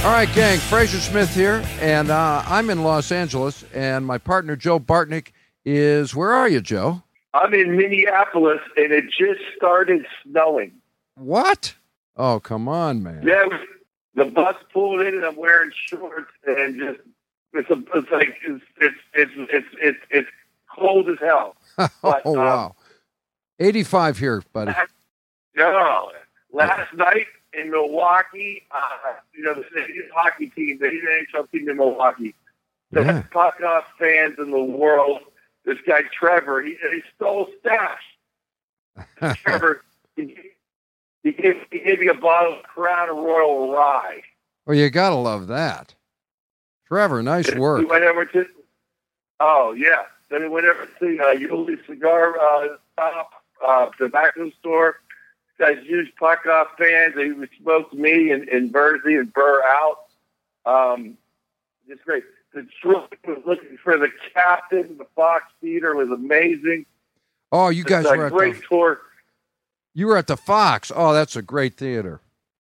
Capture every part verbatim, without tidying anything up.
All right, gang, Fraser Smith here, and uh, I'm in Los Angeles, and my partner, Joe Bartnick, is, where are you, Joe? I'm in Minneapolis, and it just started snowing. What? Oh, come on, man. Yeah, the bus pulled in, and I'm wearing shorts, and just, it's, a, it's like, it's, it's, it's, it's, it's, it's cold as hell. But, oh, wow. Um, eighty-five here, buddy. Last, no, last night, in Milwaukee, uh, you know, the hockey team, the N H L team in Milwaukee, the Yeah. puck off fans in the world. This guy Trevor, he, he stole stash. Trevor, he, he, gave, he gave me a bottle of Crown Royal Rye. Well, you gotta love that, Trevor. Nice work. We went over to, oh yeah. Then we went over to uh, Yuli's cigar uh, shop, uh, tobacco store. Guys, huge puck off fans. They smoked me and, and Bursey and Burr out. Um, just great. Detroit was looking for the captain. The Fox Theater was amazing. Oh, you guys it's a were at great the, tour. You were at the Fox. Oh, that's a great theater.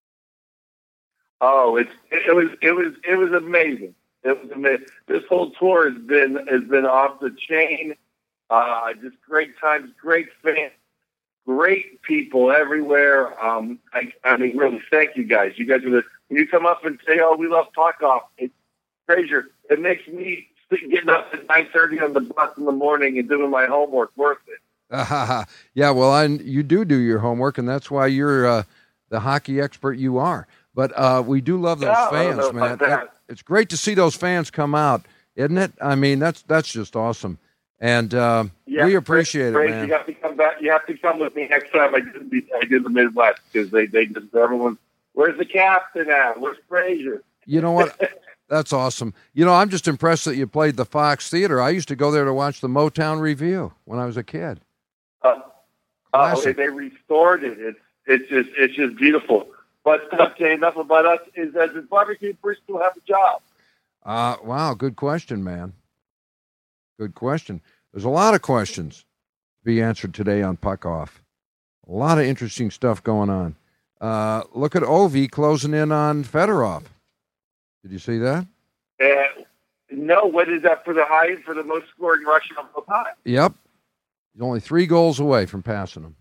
Oh, it's it was it was it was amazing. It was amazing. This whole tour has been has been off the chain. Uh, just great times, great fans. Great people everywhere. Um, I, I mean, really, thank you guys. You guys are the, when you come up and say, "Oh, we love puck off," it's Fraser. It makes me getting up at nine thirty on the bus in the morning and doing my homework worth it. Uh, yeah, well, I, you do do your homework, and that's why you're uh, the hockey expert you are. But uh, we do love those Yeah, fans, man. That, it's great to see those fans come out, isn't it? I mean, that's that's just awesome. And uh, yeah, we appreciate Fraser, it, man. You have to come back. You have to come with me next time I did the, I did the Midwest because they they just everyone. Where's the captain at? Where's Fraser? You know what? That's awesome. You know, I'm just impressed that you played the Fox Theater. I used to go there to watch the Motown Revue when I was a kid. Uh, oh, they, they restored it. It's it's just it's just beautiful. But okay, enough about us. Is does Barbecue Bristol have a job? Uh, wow, good question, man. Good question. There's a lot of questions to be answered today on Puck Off. A lot of interesting stuff going on. Uh, look at Ovi closing in on Fedorov. Did you see that? Uh, no, what is that for the highest, for the most scoring Russian of all time? Yep. He's only three goals away from passing him.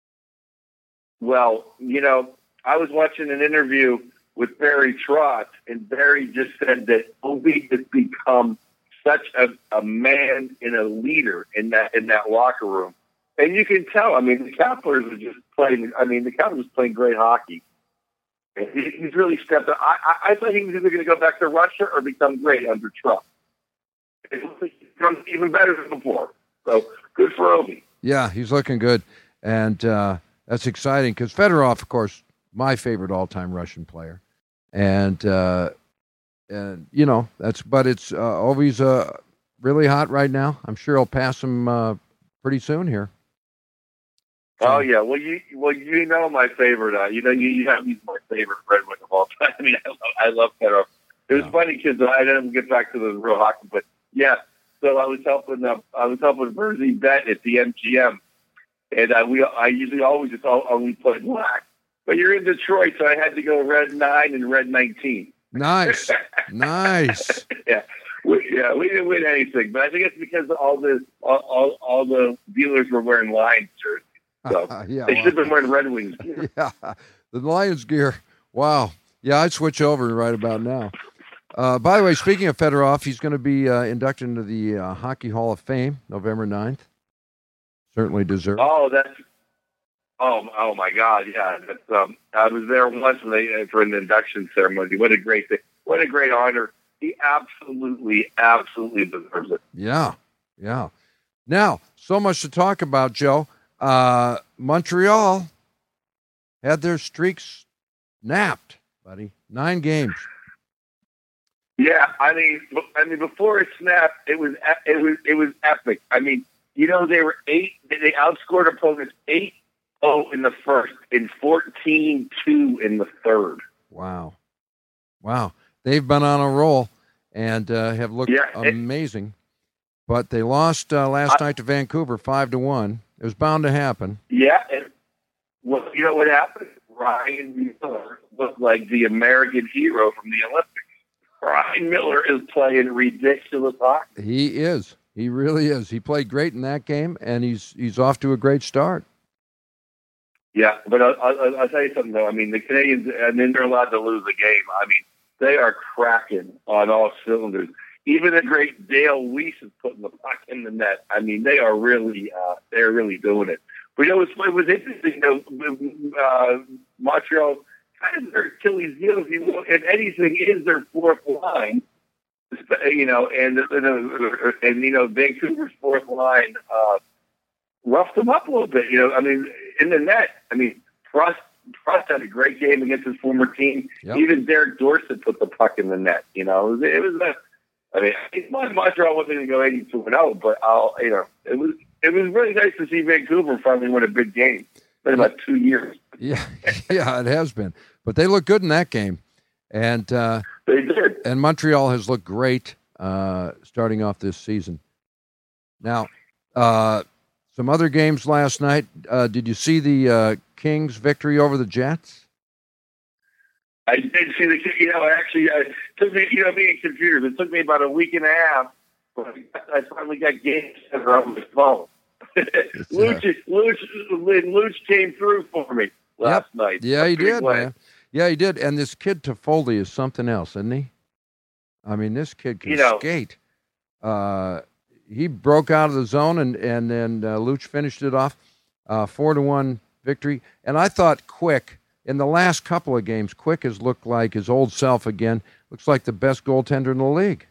Well, you know, I was watching an interview with Barry Trotz, and Barry just said that Ovi has become such a, a man and a leader in that in that locker room. And you can tell, I mean, the Kapplers are just playing, I mean, the Kapplers are playing great hockey. And he, he's really stepped up. I, I, I thought he was either going to go back to Russia or become great under Trump. It looks like he's become even better than before. So, good for Ovi. Yeah, he's looking good. And uh, that's exciting because Fedorov, of course, my favorite all-time Russian player. And, uh, and you know, that's, but it's, uh, Ovi's uh, really hot right now. I'm sure he'll pass him uh, pretty soon here. Oh yeah, well you well you know my favorite. Uh, you know you, you have he's my favorite Red Wing of all time. I mean I love, I love Fedorov. It was yeah. funny because I didn't get back to the real hockey, but yeah. So I was helping uh, I was helping Bursey bet at the M G M, and uh, we I usually always just only play black. But you're in Detroit, so I had to go red nine and red nineteen. Nice, nice. Yeah. We, yeah, we didn't win anything, but I think it's because all the all all, all the dealers were wearing Lions jerseys. So uh, yeah, they well, should have been wearing Red Wings gear. Yeah, the Lions gear. Wow. Yeah, I'd switch over right about now. Uh, by the way, speaking of Fedorov, he's going to be uh, inducted into the uh, Hockey Hall of Fame November ninth. Certainly deserved. Oh, that's oh oh my God, yeah. That's, um, I was there once when they, for an induction ceremony. What a great thing! What a great honor! He absolutely, absolutely deserves it. Yeah, yeah. Now, so much to talk about, Joe. Uh, Montreal had their streaks napped, buddy. Nine games. Yeah, I mean, I mean, before it snapped, it was it was it was epic. I mean, you know, they were eight. They outscored opponents eight oh in the first and fourteen two in the third. Wow, wow. They've been on a roll and uh, have looked yeah, it, amazing. But they lost uh, last I, night to Vancouver five to one. It was bound to happen. Yeah, and well, you know what happened? Ryan Miller looked like the American hero from the Olympics. Ryan Miller is playing ridiculous hockey. He is. He really is. He played great in that game, and he's he's off to a great start. Yeah, but I'll, I'll, I'll tell you something, though. I mean, the Canadians, I mean, they're allowed to lose a game. I mean, they are cracking on all cylinders. Even the great Dale Weiss is putting the puck in the net. I mean, they are really, uh, they're really doing it. But you know, it was, it was interesting. You know, uh, Montreal kind of their Achilles heel, if you will, and anything is their fourth line. You know, and and, and you know, Vancouver's fourth line uh, roughed them up a little bit. You know, I mean, in the net. I mean, Frost Frost had a great game against his former team. Yep. Even Derek Dorsett put the puck in the net. You know, it was, it was a. I mean, Montreal wasn't going to go eighty-two and oh, but I'll, you know, it was it was really nice to see Vancouver finally win a big game. It's been about two years. Yeah, yeah, it has been. But they look good in that game, and uh, they did. And Montreal has looked great uh, starting off this season. Now, uh, some other games last night. Uh, did you see the uh, Kings' victory over the Jets? I did see the, you know, actually, uh, it took me, you know, being computers, it took me about a week and a half, but I finally got Game Center on my phone. Luch, Luch, Luch came through for me last yep. night. Yeah, he did, way. man. Yeah, he did. And this kid Toffoli is something else, isn't he? I mean, this kid can you know, skate. Uh, he broke out of the zone, and and then uh, Luch finished it off, uh, four to one victory. And I thought Quick. In the last couple of games, Quick has looked like his old self again. Looks like the best goaltender in the league.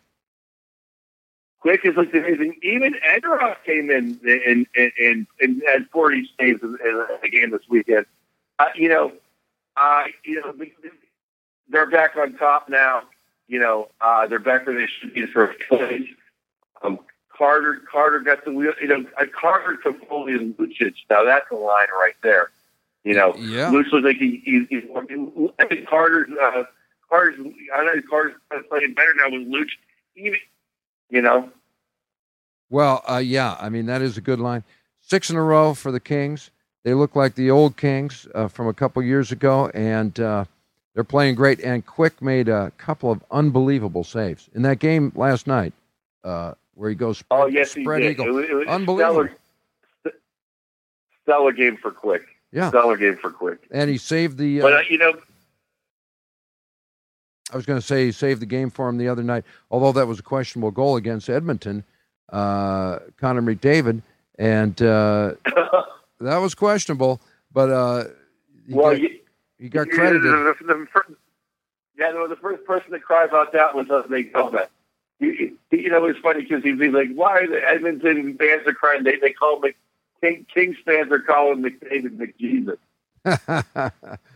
Quick has looked amazing. Even Enderoff came in and, and, and, and had forty saves in, in the game this weekend. Uh, you know, uh, you know, they're back on top now. You know, uh, they're back where they should be for place. Um, Carter, Carter got the wheel. You know, uh, Carter, Toffoli, and Lucic. Now that's a line right there. You know, yeah. Luch looks like he, he, he's. I think Carter's. Uh, Carter's. I know Carter's playing better now with Luch. Even, you know. Well, uh, yeah. I mean, that is a good line. Six in a row for the Kings. They look like the old Kings uh, from a couple years ago, and uh, they're playing great. And Quick made a couple of unbelievable saves in that game last night, uh, where he goes. Spread, oh yes, spread he did. eagle. It was, it was unbelievable. Stellar, stellar game for Quick. Yeah. Stellar game for Quick. And he saved the... Uh, but, uh, you know... I was going to say he saved the game for him the other night, although that was a questionable goal against Edmonton, uh, Connor McDavid, and uh, that was questionable, but uh, he, well, got, you, he got credited. The, the, the first, yeah, no, the first person to cry about that was us, Nate Gomez. You, you know, it's funny because he'd be like, why are the Edmonton fans are crying? They, they call me... King, Kings fans are calling McDavid McJesus.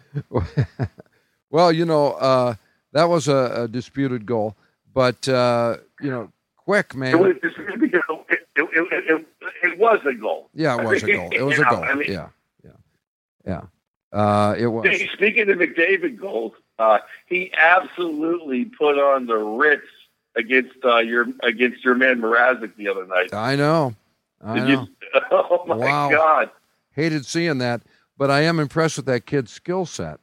Well, you know, uh, that was a, a disputed goal, but uh, you know, Quick, man. It was disputed because it, it, it, it, it was a goal. Yeah, it was a goal. It was a goal. I mean, yeah, yeah, yeah. Uh, it was. Speaking of McDavid goals, uh, he absolutely put on the Ritz against uh, your against your man Mrazek the other night. I know. I Did know. You, oh, my wow. God. Hated seeing that, but I am impressed with that kid's skill set.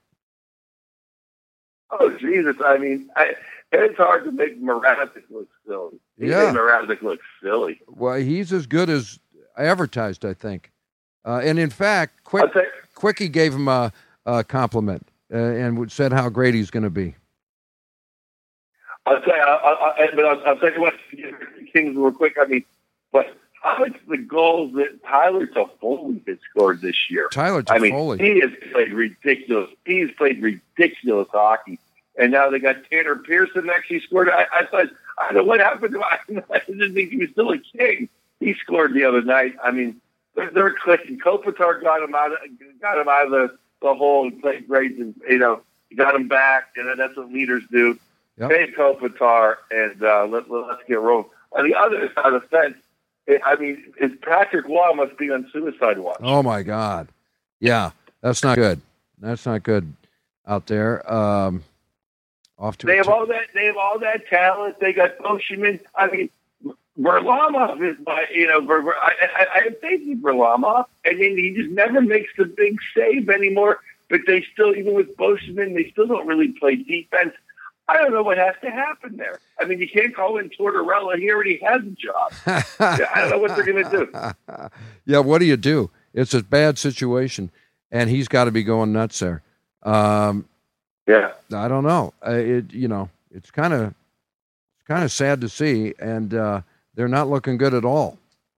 Oh, Jesus. I mean, I, it's hard to make Mrazek look silly. He yeah. made Mrazek look silly. Well, he's as good as advertised, I think. Uh, and, in fact, Quick, say, Quickie gave him a, a compliment uh, and said how great he's going to be. I'll tell you, I'll, I'll, but I'll, I'll tell you what, Kings real quick. I mean, but how much the goals that Tyler Toffoli has scored this year? Tyler Toffoli. I mean, he has played ridiculous. He's played ridiculous hockey. And now they got Tanner Pearson actually scored. I, I thought, I don't know what happened to him. I didn't think he was still a King. He scored the other night. I mean, they're, they're clicking. Kopitar got him out of, got him out of the, the hole and played great. And, you know, he got him back. And that's what leaders do. Yep. Pay Kopitar and uh, let, let, let's get rolling. On the other side of the fence, I mean, Patrick Waugh must be on suicide watch. Oh, my God. Yeah, that's not good. That's not good out there. Um, off to they have t- all that. They have all that talent. They got Boschman. I mean, Varlamov is my, you know, I, I, I have faith in Varlamov, and then he just never makes the big save anymore. But they still, even with Boschman, they still don't really play defense. I don't know what has to happen there. I mean, you can't call in Tortorella. He already has a job. I don't know what they're going to do. Yeah, what do you do? It's a bad situation, and he's got to be going nuts there. Um, yeah, I don't know. Uh, it you know, it's kind of it's kind of sad to see, and uh, they're not looking good at all.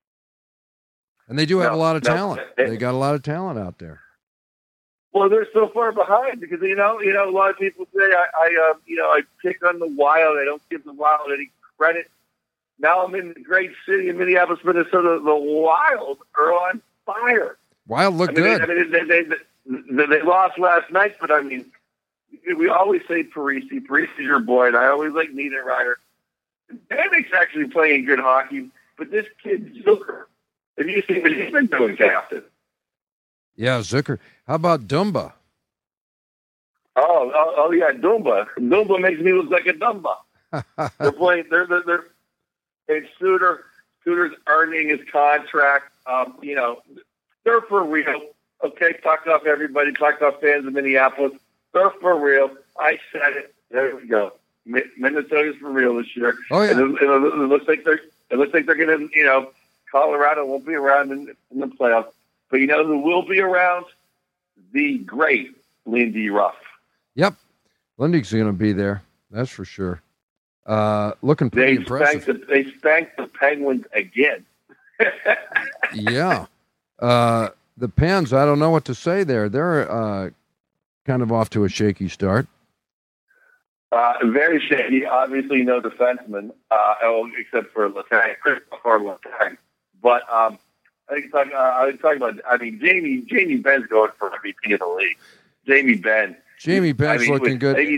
And they do have no, a lot of no, talent. They, they got a lot of talent out there. Well, they're so far behind because you know, you know, a lot of people say I, I uh, you know, I pick on the Wild. I don't give the Wild any credit. Now I'm in the great city of Minneapolis, Minnesota. The Wild are on fire. Wild look I mean, good. They, I mean, they, they, they, they lost last night, but I mean, we always say Parisi. Parisi's your boy, and I always like Niederreiter. Danik's actually playing good hockey, but this kid Zucker, have you seen what he's been doing, Captain? Yeah, Zucker. How about Dumba? Oh, oh, oh yeah, Dumba. Dumba makes me look like a Dumba. they're playing. They're they're. they're and Suter, Suter's earning his contract. Um, you know, they're for real. Okay, talk off everybody. Talk off fans of Minneapolis. They're for real. I said it. There we go. Minnesota's for real this year. Oh yeah. And it, it, it looks like they're. It looks like they're going to. You know, Colorado won't be around in, in the playoffs. But you know who will be around? The great Lindy Ruff. Yep. Lindy's going to be there. That's for sure. Uh, looking pretty they impressive. Spanked the, they spanked the Penguins again. yeah. Uh, the Pens, I don't know what to say there. They're uh, kind of off to a shaky start. Uh, very shaky. Obviously, no defenseman, uh, except for Letang, Christopher Letang. But um, I think talking, uh, I was talking about. I mean, Jamie Jamie Benn's going for M V P of the league. Jamie Benn. Jamie Benn's I mean, looking with, good. He's,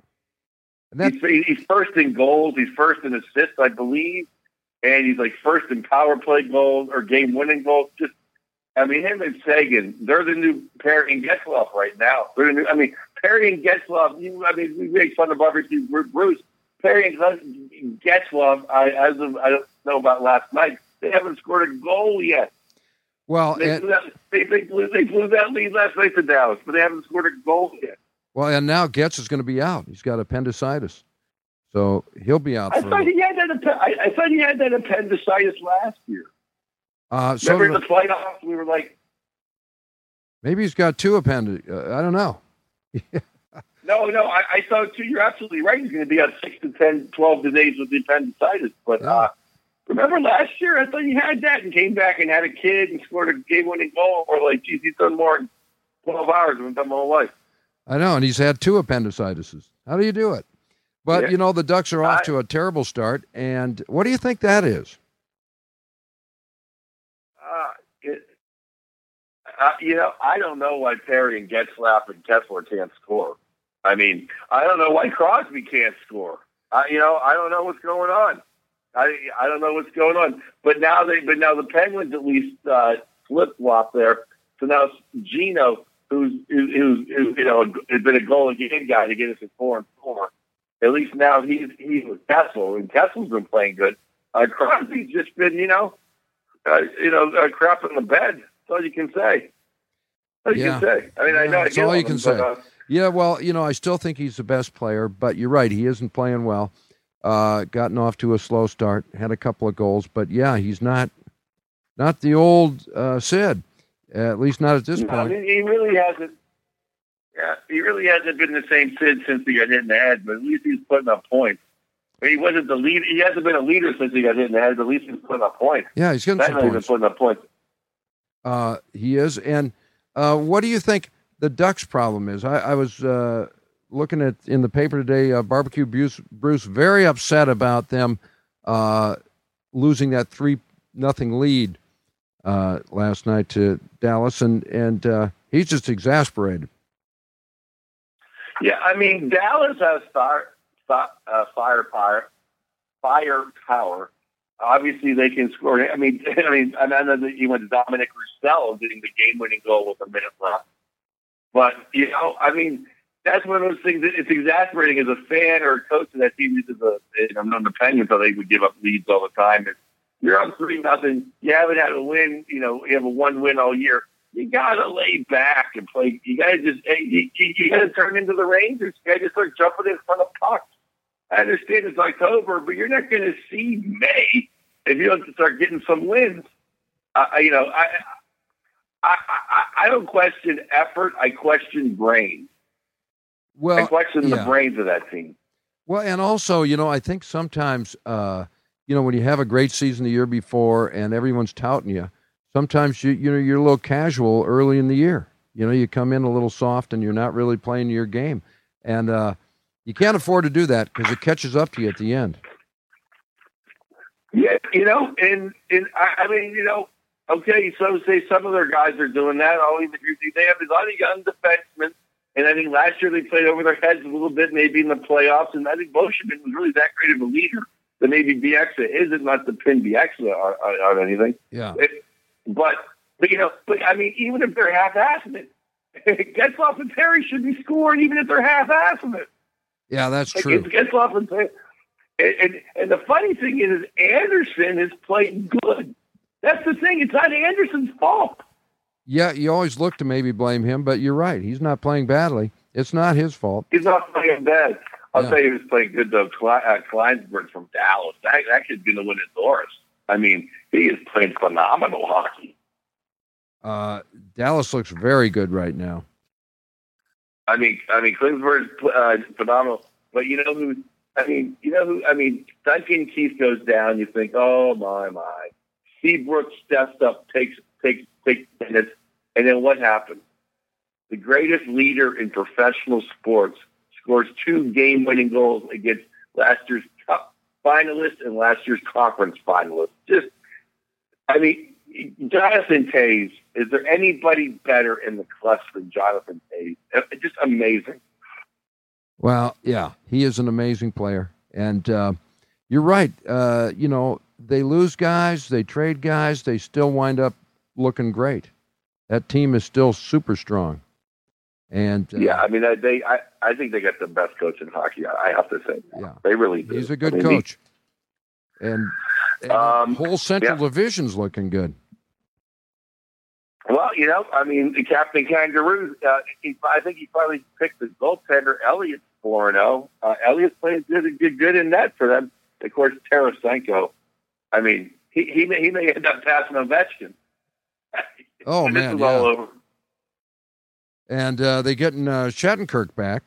he's, he's first in goals. He's first in assists, I believe, and he's like first in power play goals or game winning goals. Just, I mean, him and Sagan, they're the new Perry and Getzlaf right now. They're the new, I mean, Perry and Getzlaf. You, I mean, we make fun of barbecue Bruce. Perry and Getzlaf. I, as of, I don't know about last night. They haven't scored a goal yet. Well, they, and, blew that, they, they, blew, they blew that lead last night to Dallas, but they haven't scored a goal yet. Well, and now Getz is going to be out. He's got appendicitis, so he'll be out. I for thought a he had that. I, I thought he had that appendicitis last year. Uh, so Remember in the playoffs, we were like, maybe he's got two appendix. Uh, I don't know. no, no, I, I thought too. You're absolutely right. He's going to be on six to ten, twelve days with the appendicitis, but. Yeah. Uh, Remember last year? I thought he had that and came back and had a kid and scored a game-winning goal. Or like, geez, he's done more in twelve hours than he's done my whole life. I know, and he's had two appendicitis. How do you do it? But, yeah. you know, the Ducks are off I, to a terrible start. And what do you think that is? Uh, it, uh, you know, I don't know why Perry and Getzlaf and Kessler can't score. I mean, I don't know why Crosby can't score. Uh, you know, I don't know what's going on. I I don't know what's going on, but now they but now the Penguins at least uh, flip flop there. So now Gino, who's who's, who's, who's you know has been a goal a game guy to get us at four and four. At least now he's he's with Kessel, and Kessel's been playing good. Uh, Crosby's just been you know uh, you know uh, crap in the bed. That's all you can say. All you yeah. can say. I mean, yeah, I know that's I all you him, can but, say. Uh, yeah, well, you know, I still think he's the best player, but you're right, he isn't playing well. Uh, gotten off to a slow start, had a couple of goals, but yeah, he's not not the old uh, Sid, at least not at this no, point. He really hasn't. Yeah, he really hasn't been the same Sid since he got hit in the head, but at least he's putting up points. He wasn't the lead. He hasn't been a leader since he got hit in the head, but at least he's putting up points. Yeah, he's getting Definitely some points. putting up points. Uh, he is, and uh, what do you think the Ducks' problem is? I, I was. Uh, Looking at in the paper today, uh, Barbecue Bruce, Bruce very upset about them uh, losing that three nothing lead uh, last night to Dallas, and and uh, he's just exasperated. Yeah, I mean Dallas has fire, uh, firepower, firepower. Obviously, they can score. I mean, I mean, I know that he went to Dominic Roussel getting the game-winning goal with a minute left, but you know, I mean. That's one of those things that it's exasperating as a fan or a coach of that team. This is a, I'm not the Penguins, so they would give up leads all the time. If you're up three nothing, you haven't had a win. You know, you have a one win all year. You gotta lay back and play. You gotta just, you, you, you gotta turn into the Rangers. You gotta just start jumping in front of pucks. I understand it's October, but you're not going to see May if you don't start getting some wins. Uh, you know, I, I, I, I don't question effort. I question brains. Well, I question yeah. the brains of that team. Well, and also, you know, I think sometimes, uh, you know, when you have a great season the year before and everyone's touting you, sometimes you, you know, you're a little casual early in the year. You know, you come in a little soft and you're not really playing your game. And uh, you can't afford to do that because it catches up to you at the end. Yeah, you know, and, and I, I mean, you know, okay, so say some of their guys are doing that. I'll even they have a lot of young defensemen, and I think last year they played over their heads a little bit, maybe in the playoffs, and I think Boschman was really that great of a leader that maybe Bieksa isn't, not to pin Bieksa on, on, on anything. Yeah. It, but, but, you know, but I mean, even if they're half-assing it, Getzlaf and Terry should be scoring even if they're half-assing it. Yeah, that's like, true. It's Getzlaf and Terry. And, and, and the funny thing is, is Anderson is playing good. That's the thing. It's not Anderson's fault. Yeah, you always look to maybe blame him, but you're right. He's not playing badly. It's not his fault. He's not playing bad. I'll Yeah. tell you who's playing good, though. Kle- uh, Kleinsberg from Dallas. That, that kid's going to win it for us. I mean, he is playing phenomenal hockey. Uh, Dallas looks very good right now. I mean, I mean, Kleinsberg's uh, phenomenal. But you know who? I mean, you know who? I mean, Duncan Keith goes down. You think, oh my my. Seabrook steps up, takes takes takes minutes, and then what happens? The greatest leader in professional sports scores two game-winning goals against last year's Cup finalists and last year's conference finalists. Just, I mean, Jonathan Toews. Is there anybody better in the class than Jonathan Toews? Just amazing. Well, yeah, he is an amazing player. And uh, you're right. Uh, you know, they lose guys, they trade guys, they still wind up looking great. That team is still super strong. And uh, yeah, I mean, they, I, I think they got the best coach in hockey. I have to say, yeah, they really do. He's a good I mean, coach. He, and, and um, the whole Central yeah. Division's looking good. Well, you know, I mean, the Captain Kangaroo, uh, he, I think he finally picked the goaltender, Elliott, four and oh. Uh, Elliott's playing good, good, good in net for them. Of course, Tarasenko, I mean, he, he, may, he may end up passing Ovechkin. Oh, this man, is yeah. all over. And uh, they're getting uh, Shattenkirk back.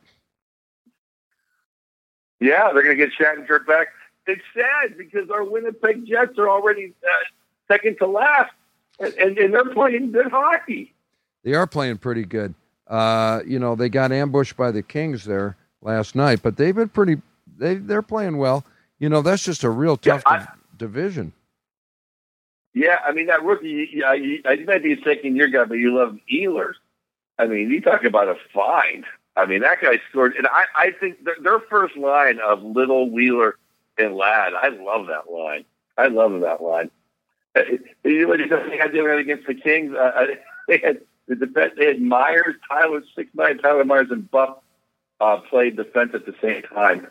Yeah, they're going to get Shattenkirk back. It's sad because our Winnipeg Jets are already uh, second to last, and, and, and they're playing good hockey. They are playing pretty good. Uh, you know, they got ambushed by the Kings there last night, but they've been pretty. They they're playing well. You know, that's just a real tough yeah, I, div- division. Yeah, I mean that rookie. Yeah, you, you might be a second-year guy, but you love Ehlers. I mean, you talk about a find. I mean, that guy scored, and I, I think their, their first line of Little, Wheeler, and Ladd. I love that line. I love that line. You know what they had doing against the Kings? Uh, they had the defense. They had Myers, Tyler, six nine, Tyler Myers, and Buff uh, played defense at the same time.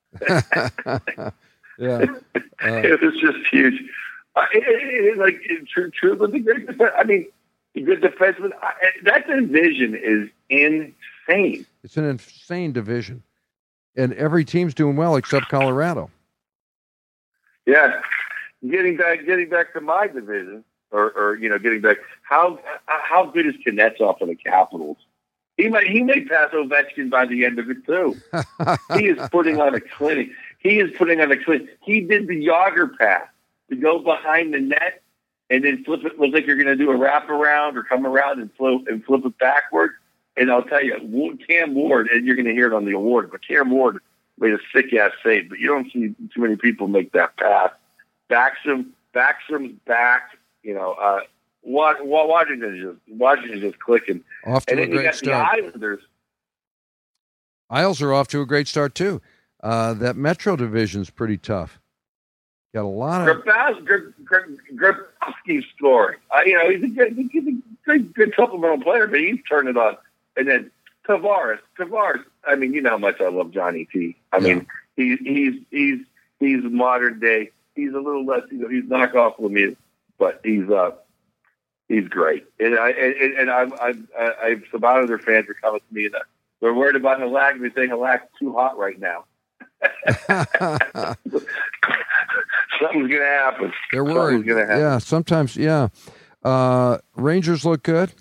yeah, uh, it was just huge. Uh, it, it, it, like it, true, true, but the great defense. I mean, the good defenseman. I, that division is insane. It's an insane division, and every team's doing well except Colorado. Yeah, getting back, getting back to my division, or, or you know, getting back. How how good is Kuznetsov for the Capitals? He might he may pass Ovechkin by the end of it too. He is putting on a clinic. He is putting on a clinic. He did the Yager pass to go behind the net and then flip it. Looks like you're going to do a wraparound or come around and flip and flip it backward. And I'll tell you, Cam Ward, and you're going to hear it on the award, but Cam Ward made a sick ass save. But you don't see too many people make that pass. Backstrom, Backstrom's back. You know, uh, Washington is just Washington is just clicking. Off to and a then you great got start. the Islanders. Isles are off to a great start too. Uh, that Metro division's pretty tough. Got a lot of Grabowski's scoring. Uh, you know, he's a good, he's a good, good supplemental player, but he's turned it on. And then Tavares, Tavares. I mean, you know how much I love Johnny T. I Yeah. mean, he's he's he's he's modern day. He's a little less, you know, he's knockoff Lemieux, but he's uh he's great. And I and, and I've I've I've some other fans are coming to me and they're worried about Halak. They're saying Halak's too hot right now. Something's going to happen. They're worried. Gonna happen. Yeah, sometimes, yeah. Uh, Rangers look good.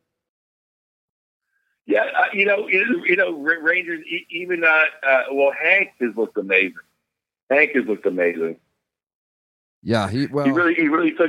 Yeah, uh, you know, you, you know, Rangers, even, uh, uh, well, Hank has looked amazing. Hank has looked amazing. Yeah, he, well. He really, he really took.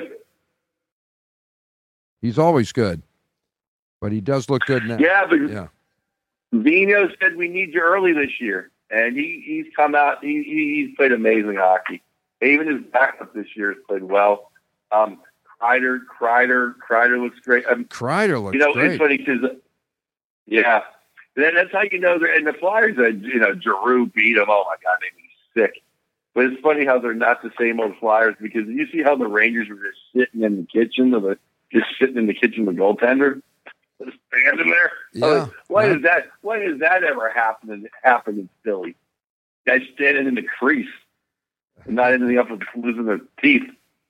He's always good, but he does look good now. Yeah, but yeah. Vino said we need you early this year, and he, he's come out. He, he's played amazing hockey. Even his backup this year has played well. Um, Kreider, Kreider, Kreider looks great. Um, Kreider looks you know, great. It's funny because, yeah, that, that's how you know they're. And the Flyers, uh, you know, Giroux beat them. Oh my God, made me sick. But it's funny how they're not the same old Flyers because you see how the Rangers were just sitting in the kitchen of the, just sitting in the kitchen with the goaltender, just standing there. Yeah. Like, why yeah. does that? Why does that ever happen? In, happen in Philly? Guys standing in the crease, and not ending up with losing their teeth.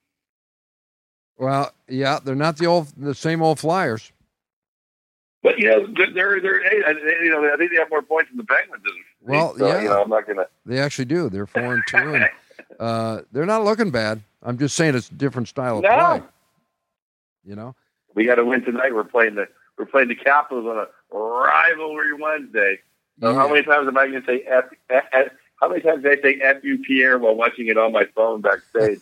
Well, yeah, they're not the old, the same old Flyers. But you know, they're they're you know I think they have more points than the Penguins. Well, so, yeah, you know, I'm not gonna. They actually do. They're four and two, and uh, they're not looking bad. I'm just saying it's a different style of no. play. You know, we got to win tonight. We're playing the we're playing the Capitals on a rivalry Wednesday. So yeah. how many times am I going to say F, F, F? How many times did I say F you Pierre while watching it on my phone backstage?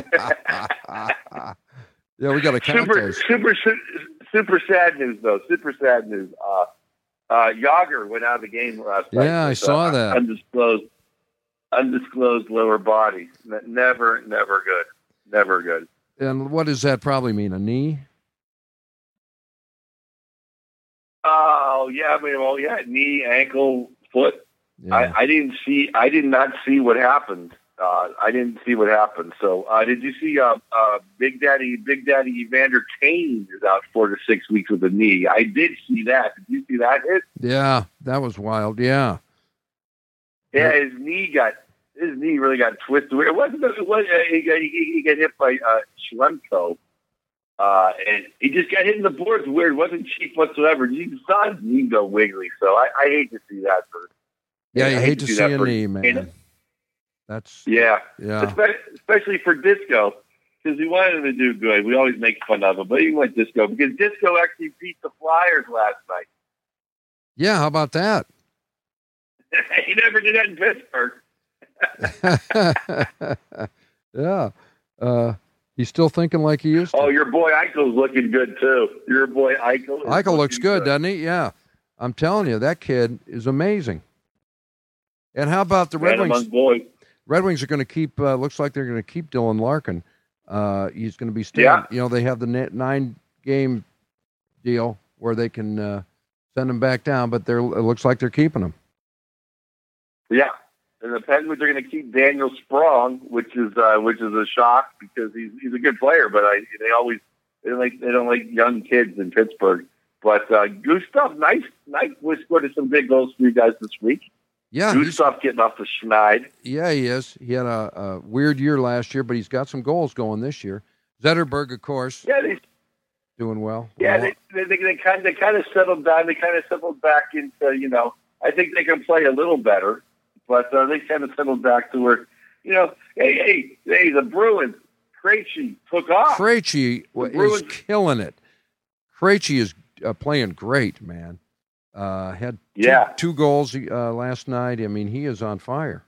Yeah, we got to count super, those. Super, super, super sad news though. Super sad news. Uh, uh, Yager went out of the game last night. Yeah, I saw uh, that. Undisclosed, undisclosed lower body. Never, never good. Never good. And what does that probably mean? A knee? Oh yeah, I mean, well, yeah, knee, ankle, foot. Yeah. I, I didn't see. I did not see what happened. Uh, I didn't see what happened. So, uh, did you see? Uh, uh, Big Daddy, Big Daddy Evander Kane is out four to six weeks with a knee. I did see that. Did you see that hit? Yeah, that was wild. Yeah. Yeah, his knee got his knee really got twisted. It wasn't. It was. Uh, he, got, he, he got hit by uh, Schlemko, uh, and he just got hit in the boards. Weird. It wasn't cheap whatsoever. You saw his knee go wiggly. So I, I hate to see that for. Yeah, you I hate to see, see a for, knee, man. And, That's yeah, yeah. Especially, especially for Disco, because we wanted him to do good. We always make fun of him, but he went Disco because Disco actually beat the Flyers last night. Yeah, how about that? He never did that in Pittsburgh. Yeah, uh, he's still thinking like he used to. Oh, your boy Eichel's looking good too. Your boy Eichel. Eichel looks good, good, doesn't he? Yeah, I'm telling you, that kid is amazing. And how about the Red Man Wings? among boys. Red Wings are going to keep. Uh, looks like they're going to keep Dylan Larkin. Uh, he's going to be staying. Yeah. You know, they have the nine-game deal where they can uh, send him back down, but they're. It looks like they're keeping him. Yeah, and the Penguins are going to keep Daniel Sprong, which is uh, which is a shock because he's he's a good player, but I, they always they don't like they don't like young kids in Pittsburgh. But uh, Gustav, nice, nice. We scored some big goals for you guys this week. Yeah, Gustav getting off the schneid. Yeah, he is. He had a, a weird year last year, but he's got some goals going this year. Zetterberg, of course, yeah, they, doing well. Yeah, well, they, they, they kind of they kind of settled down. They kind of settled back into, you know, I think they can play a little better, but uh, they kind of settled back to where, you know, hey, hey, hey, the Bruins, Krejci took off. Krejci is Bruins, killing it. Krejci is uh, playing great, man. Uh, had two, yeah. two goals uh, last night. I mean, he is on fire.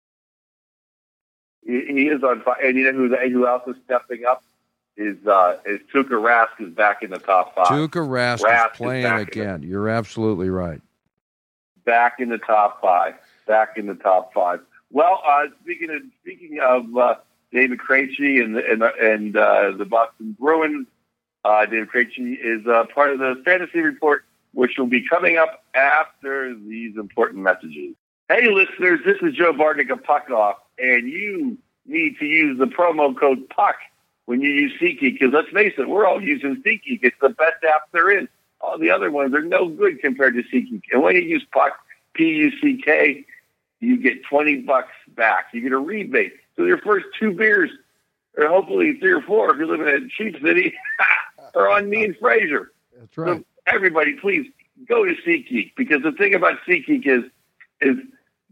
He, he is on fire. And you know who, who else is stepping up? Is uh, is Tuukka Rask is back in the top five. Tuukka Rask, Rask is playing is again. The, You're absolutely right. Back in the top five. Back in the top five. Well, uh, speaking of speaking of uh, David Krejci and and and uh, the Boston Bruins, uh, David Krejci is uh, part of the fantasy report, which will be coming up after these important messages. Hey, listeners, this is Joe Bartnick of Puck Off, and you need to use the promo code PUCK when you use SeatGeek, because let's face it, we're all using SeatGeek. It's the best app there is. All the other ones are no good compared to SeatGeek. And when you use PUCK, P U C K, you get twenty bucks back. You get a rebate. So your first two beers, or hopefully three or four if you're living in Cheap City, are on me and Fraser. That's right. So everybody, please go to SeatGeek, because the thing about SeatGeek is, is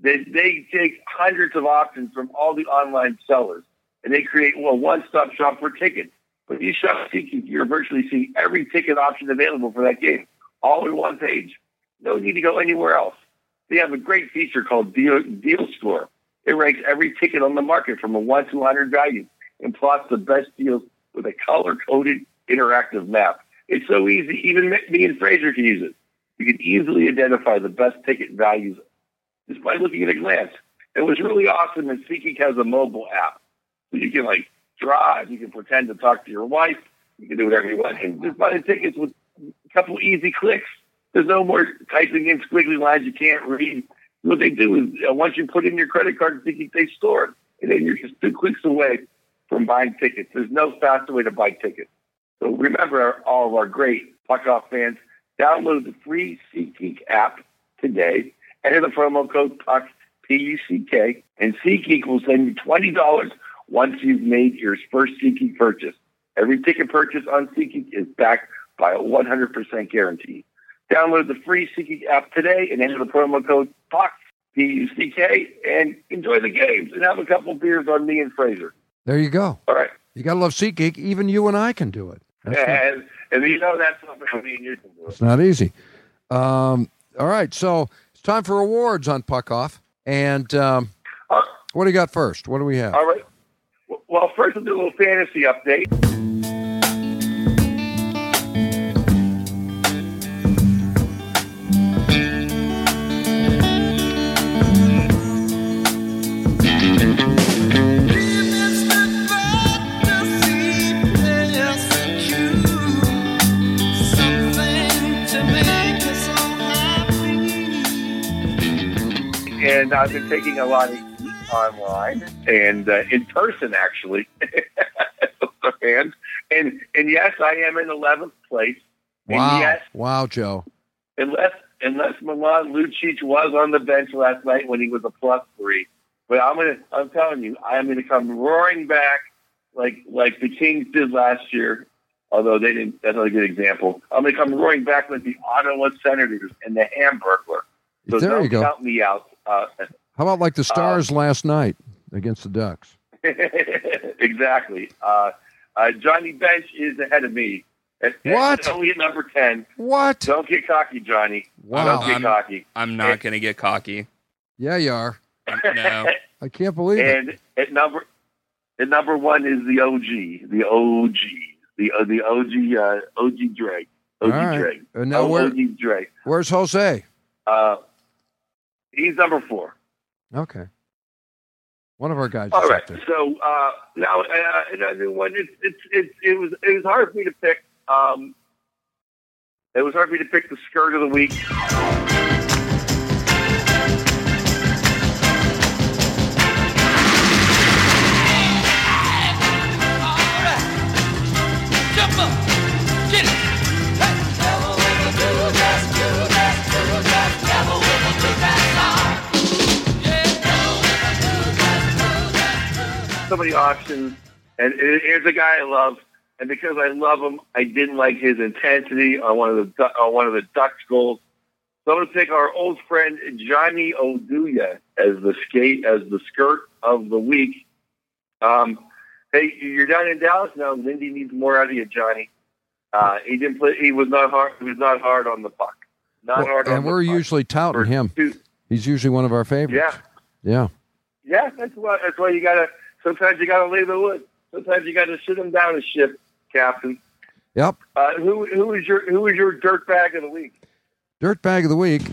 They, they take hundreds of options from all the online sellers, and they create well one-stop shop for tickets. When you shop SeatGeek, you're virtually seeing every ticket option available for that game, all in one page. No need to go anywhere else. They have a great feature called Deal, Deal Score. It ranks every ticket on the market from a one to one hundred value and plots the best deals with a color-coded interactive map. It's so easy, even me and Fraser can use it. You can easily identify the best ticket values just by looking at a glance. And what's really awesome is SeatGeek has a mobile app. So you can, like, drive, you can pretend to talk to your wife, you can do whatever you want, and just buy the tickets with a couple easy clicks. There's no more typing in squiggly lines you can't read. What they do is uh, once you put in your credit card, SeatGeek, they store it, and then you're just two clicks away from buying tickets. There's no faster way to buy tickets. So remember, all of our great Puck Off fans, download the free SeatGeek app today. Enter the promo code PUCK, P U C K, and SeatGeek will send you twenty dollars once you've made your first SeatGeek purchase. Every ticket purchase on SeatGeek is backed by a one hundred percent guarantee. Download the free SeatGeek app today and enter the promo code PUCK, P U C K, and enjoy the games and have a couple beers on me and Fraser. There you go. All right. You got to love SeatGeek. Even you and I can do it. That's and, and you know that's something me and you can do it. It's not easy. Um, all right, so it's time for awards on Puck Off. And um, uh, what do you got first? What do we have? All right. Well, first we'll do a little fantasy update. And I've been taking a lot of online and uh, in person, actually. and, and and yes, I am in eleventh place. Wow! And yes, wow, Joe. Unless unless Milan Lucic was on the bench last night when he was a plus three, but I'm gonna I'm telling you, I am gonna come roaring back like like the Kings did last year. Although they didn't, that's not a good example. I'm gonna come roaring back like the Ottawa Senators and the Hamburglar. So there don't you go. count me out. Uh, How about like the Stars um, last night against the Ducks? Exactly. Uh, uh, Johnny Bench is ahead of me. At, what? At only at number ten. What? Don't get cocky, Johnny. Wow. Don't get I'm, cocky. I'm not going to get cocky. Yeah, you are. Um, no. I can't believe and it. And at number, at number one is the O G, the O G, the uh, the O G, uh, O G Drake, O G right. Drake. And now o- where, O G Drake. Where's Jose? Uh, he's number four. Okay. One of our guys. All is right. up there. So uh, now uh, another one. It's it's it's it was it was hard for me to pick. Um, it was hard for me to pick the skirt of the week. So many options, and here's a guy I love, and because I love him, I didn't like his intensity on one of the on one of the Ducks goals. So I'm going to pick our old friend Johnny Oduya as the skate as the skirt of the week. Um, hey, you're down in Dallas now. Lindy needs more out of you, Johnny. Uh, he didn't play. He was not hard. He was not hard on the puck. Not well, hard. And on we're the puck. usually touting For him. two. He's usually one of our favorites. Yeah. Yeah. Yeah, that's why. That's why you gotta. Sometimes you gotta lay the wood. Sometimes you gotta sit him down a ship, Captain. Yep. Uh, who who is your who is your dirt bag of the week? Dirt bag of the week.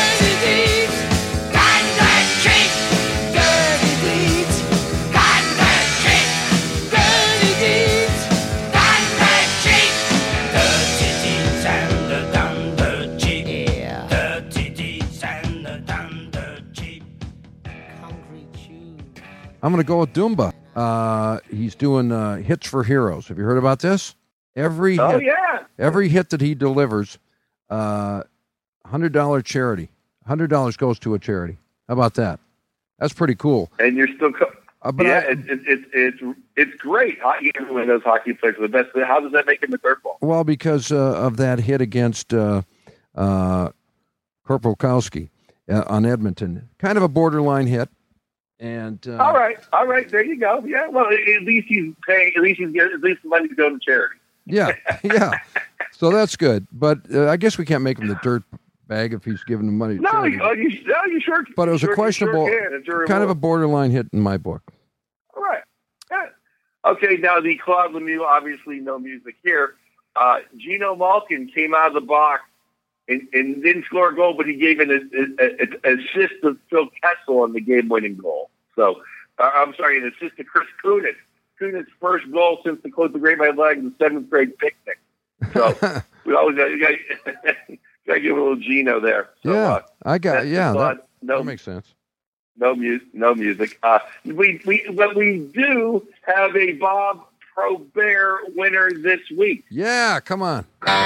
I'm going to go with Dumba. Uh, he's doing uh, hits for heroes. Have you heard about this? Every Oh hit, yeah. every hit that he delivers, uh, one hundred dollars charity. one hundred dollars goes to a charity. How about that? That's pretty cool. And you're still. Co- Uh, but yeah, I, it's it's it's it's it's great. Hockey, everyone knows hockey players are the best. But how does that make him a dirtball? well, because uh, of that hit against uh, uh, Korpolkowski. uh, on Edmonton. Kind of a borderline hit. And uh, all right, all right, there you go. Yeah, well, at least he's paying. At least he's getting. At least the money to go to charity. Yeah, yeah. So that's good. But uh, I guess we can't make him the dirt bag if he's giving the money to No, charity. you, oh, you, no, you sure. But it was sure, a questionable, sure sure kind will. of a borderline hit in my book. All right. Yeah. Okay, now the Claude Lemieux, obviously no music here. Uh, Geno Malkin came out of the box and, and didn't score a goal, but he gave an, an, an assist to Phil Kessel on the game-winning goal. So, uh, I'm sorry, an assist to Chris Kunitz. Kunitz's first goal since the close the Great White Leg in the seventh grade picnic. So, we always got to give a little Geno there. So, yeah, uh, I got yeah, that, no, that makes sense. No music. No music. Uh, we we but we do have a Bob Probert winner this week. Yeah, come on.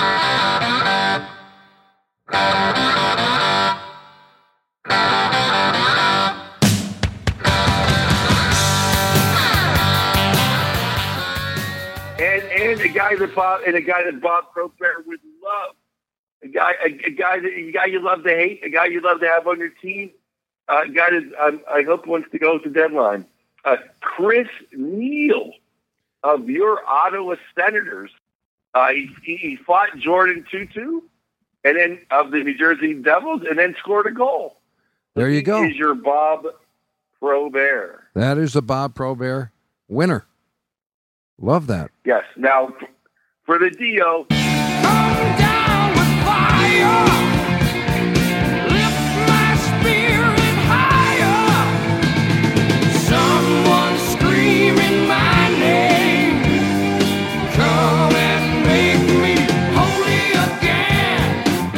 And and a guy that Bob and a guy that Bob Probert would love. A guy a, a guy that a guy you love to hate. A guy you love to have on your team. Uh, guy that um, I hope wants to go to the deadline. Uh, Chris Neal of your Ottawa Senators. Uh, he, he fought Jordan Tutu, and then of the New Jersey Devils, and then scored a goal. There you go. He is your Bob Probert. That is the Bob Probert winner. Love that. Yes. Now, for the D O. Come down with fire. Lift my spirit higher. Someone screaming my name. Come and make me holy again.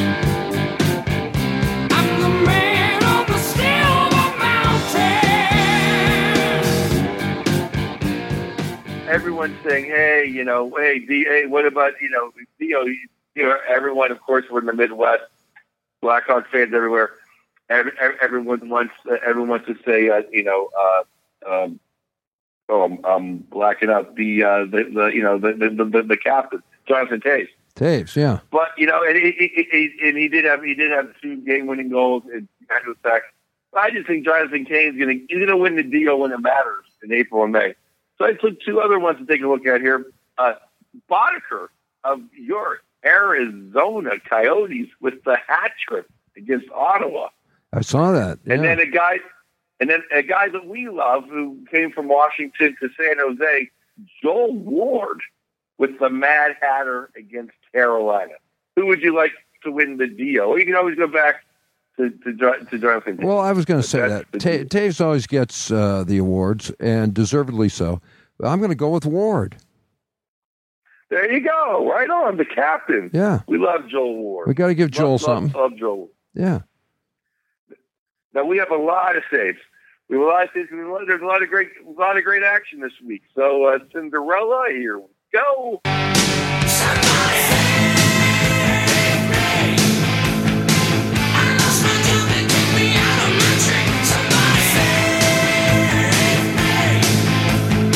I'm the man of the Silver Mountain. Everyone's saying, hey, you know, hey, D, hey, what about, you know, D O, you know, everyone, of course, we're in the Midwest, Blackhawks fans everywhere. Every, everyone wants, uh, everyone wants to say, uh, you know, uh, um, oh, I'm, I'm blacking out the, uh, the, the, you know, the, the, the, the captain, Jonathan Toews. Taves, yeah. But, you know, and he, he, he, and he did have, he did have two game-winning goals in Sack. I just think Jonathan Kane's going to, he's going to win the D O when it matters in April and May. So I took two other ones to take a look at here. Uh, Boddicker of your Arizona Coyotes with the hat trick against Ottawa. I saw that. Yeah. And then a guy, and then a guy that we love who came from Washington to San Jose, Joel Ward with the Mad Hatter against Carolina. Who would you like to win the D O? You can always go back to to, to Jonathan. Well, I was going to say That's that. Ta- Taves always gets uh, the awards, and deservedly so. But I'm going to go with Ward. There you go. Right on. The captain. Yeah. We love Joel Ward. We got to give Joel love, something. Love, love Joel. Yeah. Now we have a lot of saves. We have a lot of saves. There's a lot of great, a lot of great action this week. So uh, Cinderella, here we go. Somebody save me. I lost my job and took me out of my tree. Somebody save me.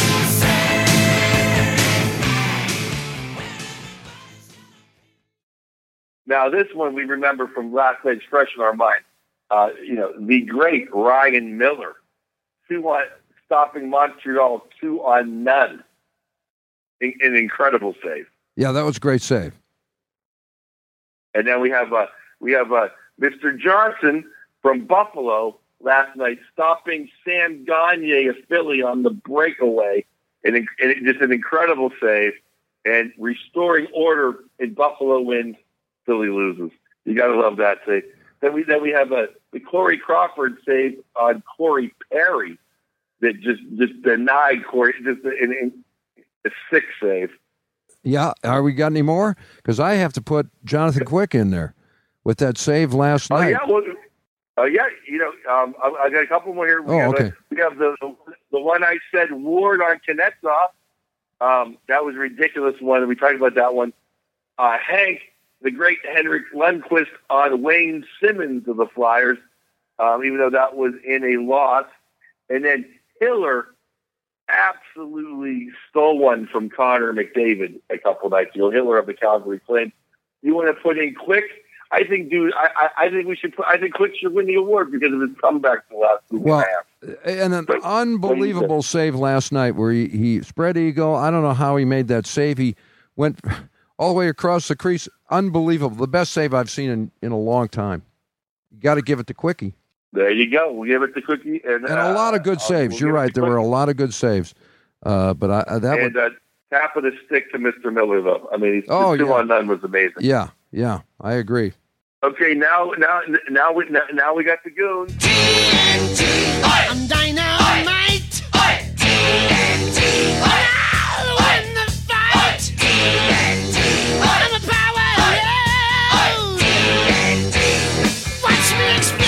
Save me. Now this one we remember from last night's fresh in our mind. Uh, you know, the great Ryan Miller, two on stopping Montreal, two on none. In, an incredible save. Yeah, that was a great save. And then we have uh, we have uh, Mister Johnson from Buffalo last night stopping Sam Gagne of Philly on the breakaway, and, and it, just an incredible save and restoring order in Buffalo wins. Philly loses. You got to love that save. Then we then we have a the Corey Crawford save on Corey Perry that just just denied Corey just an, an, a sick save. Yeah, are we got any more? Because I have to put Jonathan Quick in there with that save last Oh night. yeah, well, oh yeah, you know, um, I, I got a couple more here. We Oh, have, okay. a, we have the the one I said Ward on Kuznetsov. Um, that was a ridiculous one. We talked about that one. Uh, Hank, the great Henrik Lundqvist on Wayne Simmons of the Flyers, um, even though that was in a loss. And then Hiller absolutely stole one from Connor McDavid a couple nights ago. Hiller of the Calgary Flames. You want to put in Quick? I think, dude, I, I, I think we should put, I think Quick should win the award because of his comeback the last week Well, and a half. and an But- unbelievable save last night where he, he spread eagle. I don't know how he made that save. He went all the way across the crease. Unbelievable. The best save I've seen in, in a long time. You got to give it to Quickie. There you go. We'll give it to Quickie. And, And a lot of good uh, saves. we'll You're give it right. to There were a Quickie. lot of good saves. Uh, but I, that And would, uh, tap of the stick to Mister Miller, though. I mean, his Oh, two yeah. on none was amazing. yeah, yeah, I agree. Okay, now, now, now we, now, now we got the goon. T N T. I'm dynamite. T N T. I'll win the fight. T N T. I'm a power load. T N T. Watch me explode.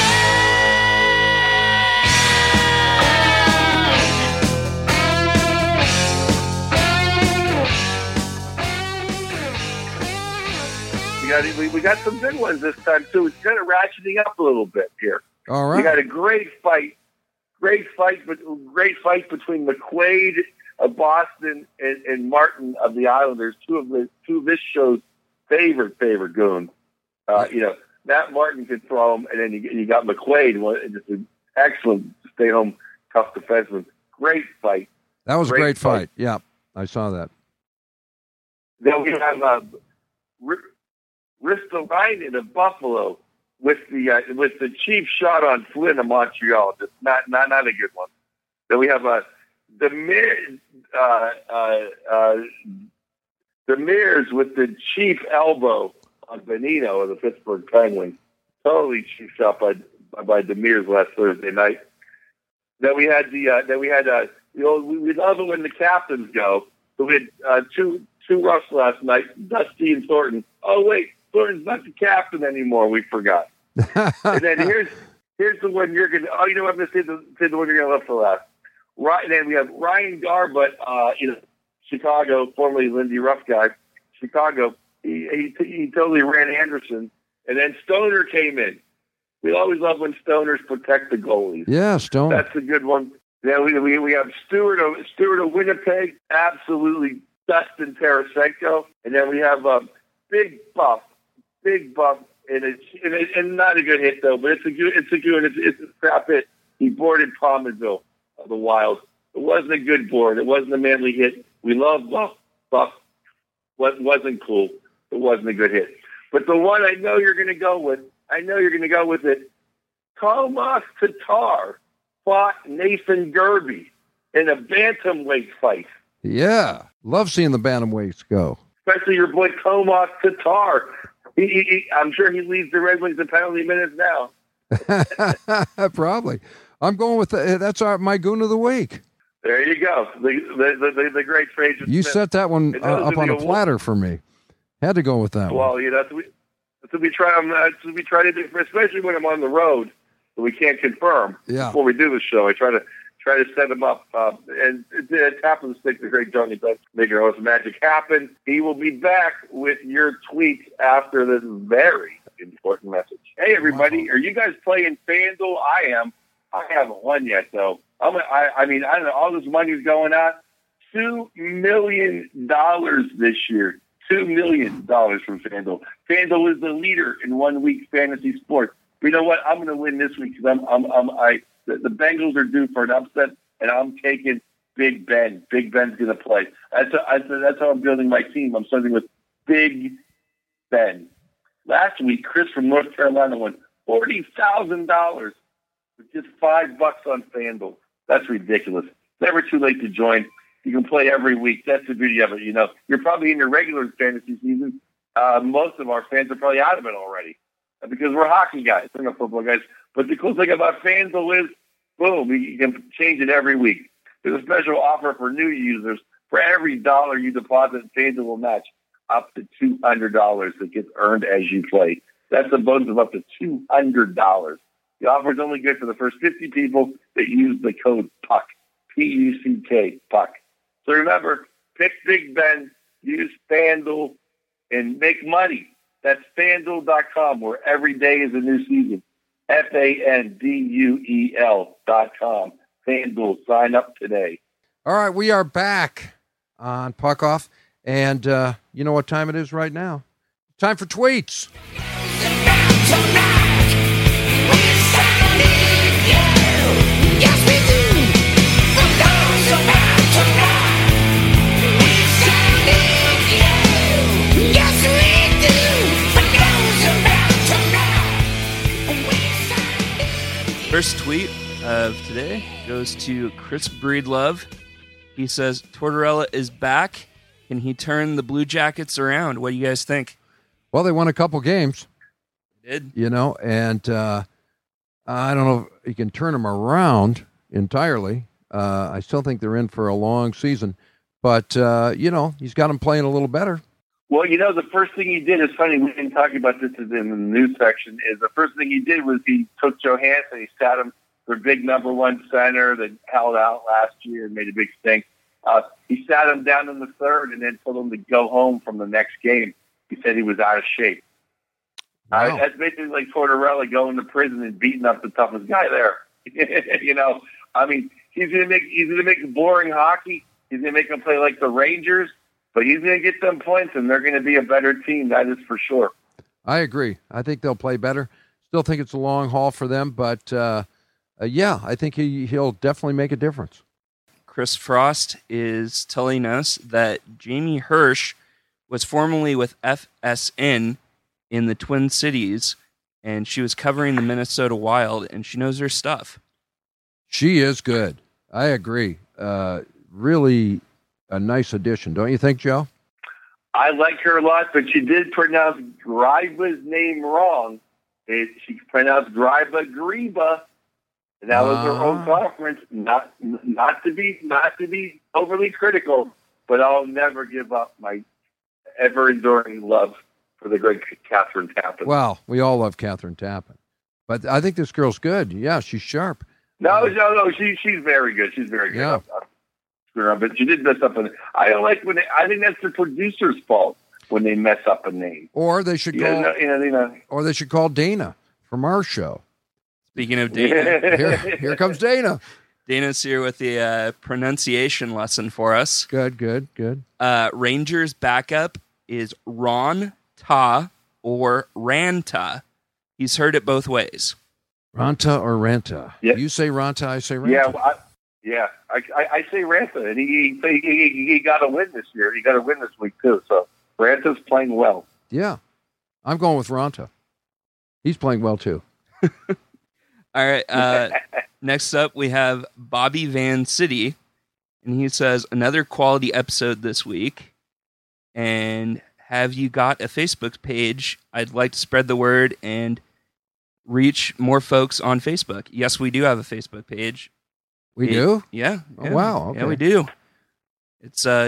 We got, we, we got some good ones this time, too. It's kind of ratcheting up a little bit here. All We right. got a great fight, great fight, but great fight between McQuaid of Boston and, and Martin of the Islanders. Two of the two of this show's favorite favorite goons. Uh, you know, Matt Martin can throw him, and then you, you got McQuaid, one- just an excellent stay home tough defenseman. Great fight. That was a great great fight. fight. Yeah, I saw that. Then we have uh, R- Ristolainen of Buffalo with the uh, with the cheap shot on Flynn of Montreal. Just not not not a good one. Then we have uh, Demir uh, uh, uh, Demirs with the cheap elbow on Benito of the Pittsburgh Penguins. Totally cheap shot by by Demirs last Thursday night. Then we had the uh, then we had uh, you know we, we love it when the captains go. So we had uh, two two roughs last night, Dusty and Thornton. Oh wait, Thornton's not the captain anymore. We forgot. And then here's here's the one you're gonna. Oh, you know what? I'm gonna say the, say the one you're gonna love for last. Right. And then we have Ryan Garbutt, uh, you know, Chicago, formerly Lindy Ruff guy, Chicago. He, he he totally ran Anderson, and then Stoner came in. We always love when Stoners protect the goalies. Yeah, Stone. That's a good one. Then we we, we have Stewart of Stewart of Winnipeg, absolutely Dustin Tarasenko, and then we have um, Big Buff, Big Buff, and it's and, it, and not a good hit though, but it's a good it's a good it's, it's a crap hit. He boarded Pominville of the Wild. It wasn't a good board. It wasn't a manly hit. We love Buff. Buff what wasn't cool. It wasn't a good hit. But the one I know you're going to go with, I know you're going to go with it. Tomas Tatar fought Nathan Gerby in a bantamweight fight. Yeah, love seeing the bantamweights go. Especially your boy Tomas Tatar. He, he, he, I'm sure he leads the Red Wings in penalty minutes now. Probably. I'm going with the, that's our my goon of the week. There you go. The the the, the great Fraser You Smith. set that one And uh, those up are on the a award- platter for me. Had to go with that one. Well, you know, that's what we, that's what we try. Um, that's what we try to do, especially when I'm on the road, so we can't confirm Yeah. before we do the show. I try to try to set him up, uh, and it's tap of the stick. The great Johnny does making all this magic happen. He will be back with your tweets after this very important message. Hey, everybody, Wow. are you guys playing FanDuel? I am. I haven't won yet, though. I'm. I, I mean, I don't know. All this money's going out. Two million dollars this year. Two million dollars from FanDuel. FanDuel is the leader in one week fantasy sports. But you know what? I'm going to win this week because I'm, I'm, I'm, I. The, the Bengals are due for an upset, and I'm taking Big Ben. Big Ben's going to play. That's a, that's how I'm building my team. I'm starting with Big Ben. Last week, Chris from North Carolina won forty thousand dollars with just five bucks on FanDuel. That's ridiculous. Never too late to join. You can play every week. That's the beauty of it. You know, you're probably in your regular fantasy season. Uh, most of our fans are probably out of it already because we're hockey guys, we're not football guys. But the cool thing about FanDuel is, boom, you can change it every week. There's a special offer for new users. For every dollar you deposit, FanDuel will match up to two hundred dollars that gets earned as you play. That's a bonus of up to two hundred dollars. The offer is only good for the first fifty people that use the code PUCK, P U C K, PUCK. So remember, pick Big Ben, use FanDuel, and make money. That's FanDuel dot com, where every day is a new season. F A N D U E L dot com. FanDuel, sign up today. All right, we are back on Puck Off, and uh, you know what time it is right now? Time for tweets. Music. tonight. We stand in you. Yes, we do. For those about tonight. We stand in you. Yes, we do. For those about tonight. We stand in you. First tweet of today goes to Chris Breedlove. He says, Tortorella is back. Can he turn the Blue Jackets around? What do you guys think? Well, they won a couple games. Did? You know, and uh, I don't know if he can turn them around entirely. Uh, I still think they're in for a long season. But, uh, you know, he's got them playing a little better. Well, you know, the first thing he did is funny. We didn't talk about this in the news section. Is the first thing he did was he took Johansson, he sat him, their big number one center that held out last year and made a big stink. Uh, he sat him down in the third and then told him to go home from the next game. He said he was out of shape. Wow. Uh, that's basically like Tortorella going to prison and beating up the toughest guy there. You know, I mean, he's gonna make he's gonna make boring hockey. He's gonna make them play like the Rangers, but he's gonna get them points, and they're gonna be a better team. That is for sure. I agree. I think they'll play better. Still think it's a long haul for them, but uh, uh, yeah, I think he he'll definitely make a difference. Chris Frost is telling us that Jamie Hirsch was formerly with F S N in the Twin Cities, and she was covering the Minnesota Wild, and she knows her stuff. She is good. I agree. Uh, really a nice addition, don't you think, Joe? I like her a lot, but she did pronounce Greiba's name wrong. It, she pronounced Greiba Greba. And that was her own Ah. conference. Not not to be not to be overly critical, but I'll never give up my ever enduring love for the great Catherine Tappan. Well, we all love Catherine Tappan. But I think this girl's good. Yeah, she's sharp. no, no, no. She she's very good. She's very good. Yeah. I'm- I'm screwing around, but she did mess up. A, I don't like when they, I think that's the producer's fault when they mess up a name. Or they should You call know, you know, you know. or they should call Dana from our show. Speaking of Dana, Here, here comes Dana. Dana's here with the uh, pronunciation lesson for us. Good, good, good. Uh, Rangers backup is Ron Ta or Ranta. He's heard it both ways. Ranta or Ranta? Yeah. You say Ranta, I say Ranta. Yeah, well, I, yeah. I, I, I say Ranta, and he he, he he got a win this year. He got a win this week too. So Ranta's playing well. Yeah. I'm going with Ranta. He's playing well too. All right. Uh, next up, we have Bobby Van City, and he says, another quality episode this week. And have you got a Facebook page? I'd like to spread the word and reach more folks on Facebook. Yes, we do have a Facebook page. We It- do? Yeah. Oh, yeah. wow, Yeah, okay. we do. It's uh,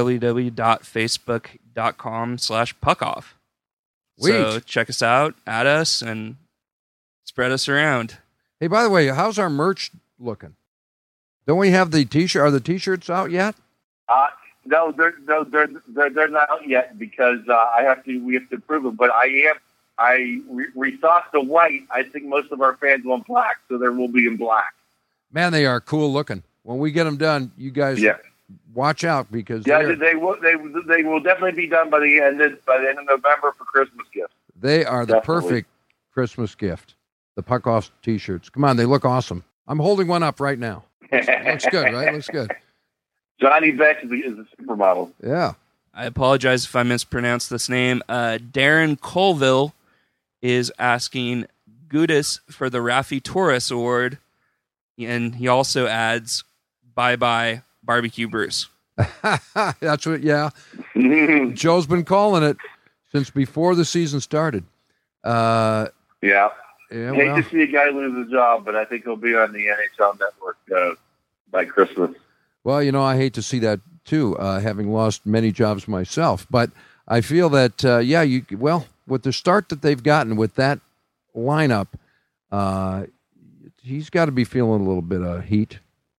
www.facebook.com slash puckoff. So Sweet. check us out, add us, and spread us around. Hey, by the way, how's our merch looking? Don't we have the t-shirt? Are the t-shirts out yet? Uh, no, they're no, they're they're, they're not out yet because uh, I have to. We have to prove them. But I am. I re- restocked the white. I think most of our fans want black, so there will be in black. Man, they are cool looking. When we get them done, you guys Yeah. watch out because Yeah, they're- they will. They they will definitely be done by the end of, by the end of November for Christmas gifts. they are the Definitely. perfect Christmas gift. The Puck Off t-shirts. Come on, they look awesome. I'm holding one up right now. Looks good, right? Looks good. Johnny Beck is a, is a supermodel. Yeah. I apologize if I mispronounced this name. Uh, Darren Colville is asking Gudis for the Rafi Torres Award, and he also adds, bye-bye, Barbecue Bruce. That's what, yeah. Joe's been calling it since before the season started. Uh, Yeah. yeah, Hate well, to see a guy lose a job, but I think he'll be on the N H L Network uh, by Christmas. well, you know, I hate to see that too, uh, having lost many jobs myself. But I feel that, uh, yeah, you well, with the start that they've gotten with that lineup, uh, he's got to be feeling a little bit of heat.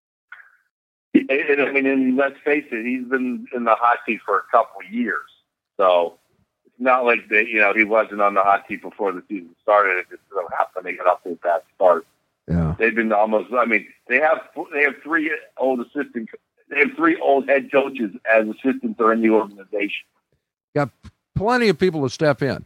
And, and, I mean, and let's face it, he's been in the hot seat for a couple of years. So it's not like that, you know, he wasn't on the hot seat before the season started. It just so happened they got off to a bad start. Yeah. They've been almost, I mean, they have they have three old assistant, they have three old head coaches as assistants are in the organization. Got plenty of people to step in.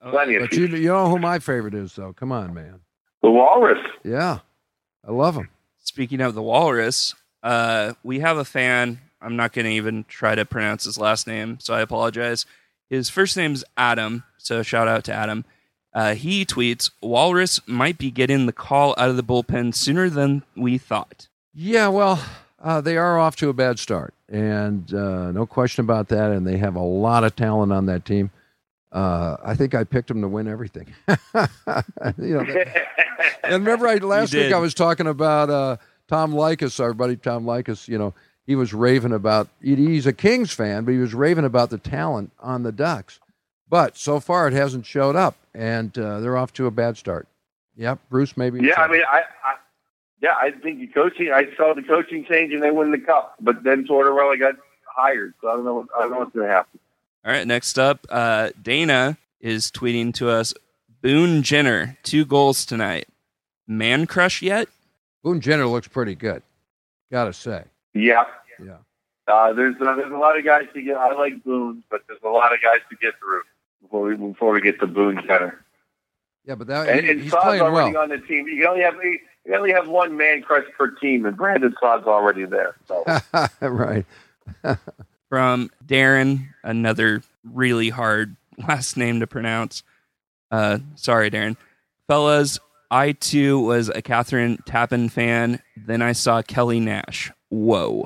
Plenty of But you, you know who my favorite is, though. Come on, man. The Walrus. Yeah, I love him. Speaking of the Walrus, uh, we have a fan. I'm not going to even try to pronounce his last name, so I apologize. His first name's Adam, so shout out to Adam. Uh, he tweets, Walrus might be getting the call out of the bullpen sooner than we thought. Yeah, well, uh, they are off to a bad start, and uh, no question about that, and they have a lot of talent on that team. Uh, I think I picked them to win everything. you know, that, and remember, I, last week I was talking about uh, Tom Likas, our buddy Tom Likas. You know, he was raving about. He's a Kings fan, but he was raving about the talent on the Ducks. But so far, it hasn't showed up, and uh, they're off to a bad start. Yep, Bruce, maybe. Yeah, I mean, I, I, yeah, I think the coaching. I saw the coaching change, and they win the cup. But then Tortorella got hired, so I don't know. What, I don't know what's going to happen. All right, next up, uh, Dana is tweeting to us, Boone Jenner, two goals tonight. Man crush yet? Boone Jenner looks pretty good, gotta say. Yeah. Yeah. Uh, there's uh, there's a lot of guys to get. I like Boone, but there's a lot of guys to get through before we before we get to Boone Jenner. Yeah, but that And, he, and he's Saad's playing already well. on the team. You only have you only have one man crush per team, and Brandon Saad's already there. So. Right. From Darren, another really hard last name to pronounce. Uh, sorry, Darren. Fellas, I too was a Catherine Tappan fan. Then I saw Kelly Nash. Whoa.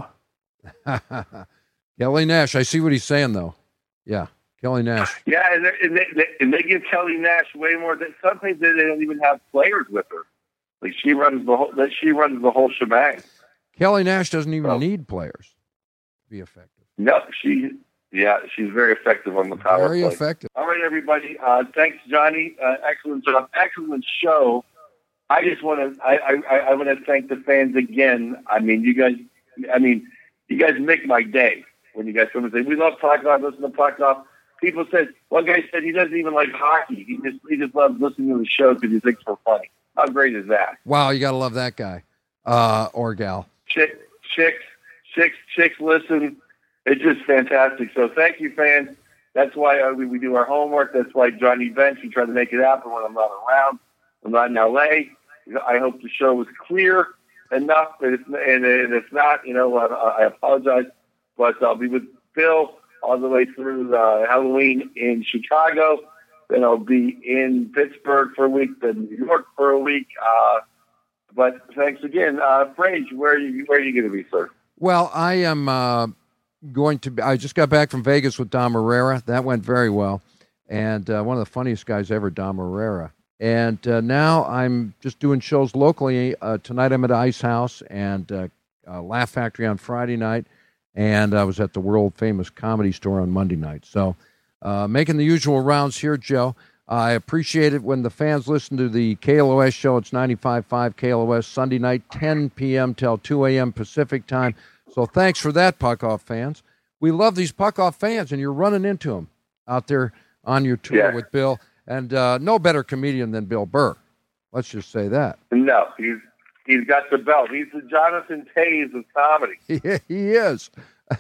Kelly Nash. I see what he's saying, though. Yeah, Kelly Nash. Yeah, and, and, they, and they give Kelly Nash way more. Than, sometimes they don't even have players with her. Like she runs the whole. She runs the whole shebang. Kelly Nash doesn't even Oh. need players to be effective. No, she. Yeah, she's very effective on the power Very play. effective. All right, everybody. Uh, thanks, Johnny. Uh, excellent job. Excellent show. I just want to. I, I, I want to thank the fans again. I mean, you guys. I mean, you guys make my day when you guys come and say we love Puck Off. Listen to Puck Off. People said one guy said he doesn't even like hockey. He just he just loves listening to the show because he thinks we're funny. How great is that? Wow, you got to love that guy uh, or gal. Chick, chicks, chicks, chicks. Listen. It's just fantastic. So thank you, fans. That's why uh, we, we do our homework. That's why Johnny Bench, we try to make it happen when I'm not around. I'm not in L A. I hope the show was clear enough. But it's, and, and if not, you know, I, I apologize. But I'll be with Bill all the way through uh, Halloween in Chicago. Then I'll be in Pittsburgh for a week, then New York for a week. Uh, but thanks again. Uh, Frage, where are you, where are you going to be, sir? Well, I am uh, going to be, I just got back from Vegas with Dom Herrera. That went very well. And uh, one of the funniest guys ever, Dom Herrera. And uh, now I'm just doing shows locally. Uh, tonight I'm at Ice House and uh, uh, Laugh Factory on Friday night. And I was at the world-famous Comedy Store on Monday night. So uh, making the usual rounds here, Joe. I appreciate it when the fans listen to the K L O S show. It's ninety-five point five K L O S, Sunday night, ten p.m. till two a.m. Pacific time. So thanks for that, Puck Off fans. We love these Puck Off fans, and you're running into them out there on your tour Yeah. with Bill. And uh, no better comedian than Bill Burr. Let's just say that. No, he's he's got the belt. He's the Jonathan Taze of comedy. He, he is.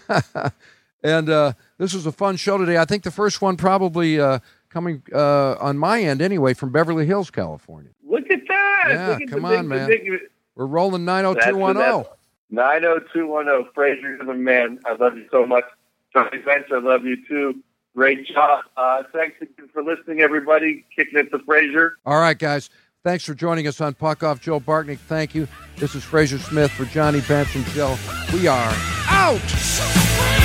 And uh, this was a fun show today. I think the first one probably uh, coming uh, on my end anyway from Beverly Hills, California. Look at that. Yeah, Look at come the on, big, man. The big, We're rolling nine oh two one oh. nine oh two one oh. Fraser, you're the man. I love you so much. Johnny Bench, I love you too. Great job. Uh, thanks again for listening, everybody. Kicking it to Fraser. All right, guys. Thanks for joining us on Puck Off. Joe Bartnick, thank you. This is Fraser Smith for Johnny Bench and Joe. We are out.